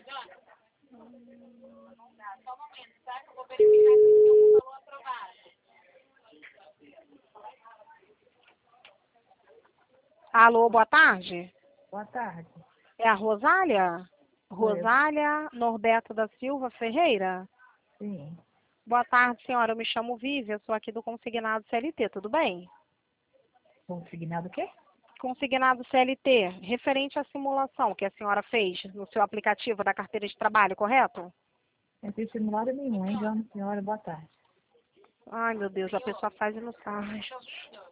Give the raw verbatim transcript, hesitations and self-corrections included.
Alô, boa tarde. Boa tarde. É a Rosália? Oi. Rosália Norberto da Silva Ferreira? Sim. Boa tarde, senhora. Eu me chamo Vivi, eu sou aqui do Consignado C L T, tudo bem? Consignado o quê? Consignado C L T, referente à simulação que a senhora fez no seu aplicativo da carteira de trabalho, correto? Não tem simulado nenhum, hein, Joana? Senhora, boa tarde. Ai, meu Deus, a pessoa faz e não sabe.